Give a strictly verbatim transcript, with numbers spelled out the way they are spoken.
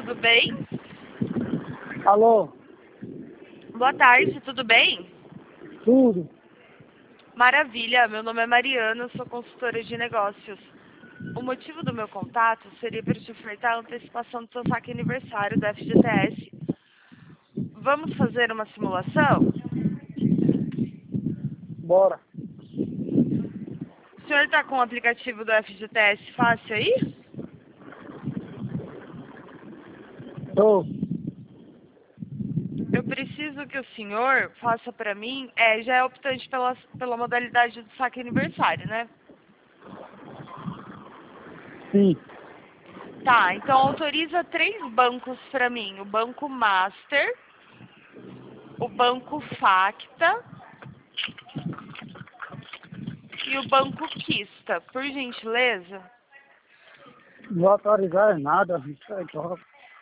tudo bem? Alô? Boa tarde, tudo bem? Tudo? Maravilha, meu nome é Mariana, eu sou consultora de negócios. O motivo do meu contato seria para te ofertar a antecipação do seu saque aniversário da F G T S. Vamos fazer uma simulação? Bora. O senhor está com o aplicativo do F G T S fácil aí? Tô. Eu preciso que o senhor faça para mim, é, já é optante pela, pela modalidade do saque aniversário, né? Sim. Tá, então autoriza três bancos para mim. O Banco Master, o Banco Facta e o Banco Quista, por gentileza. Não vou autorizar nada. Isso é droga.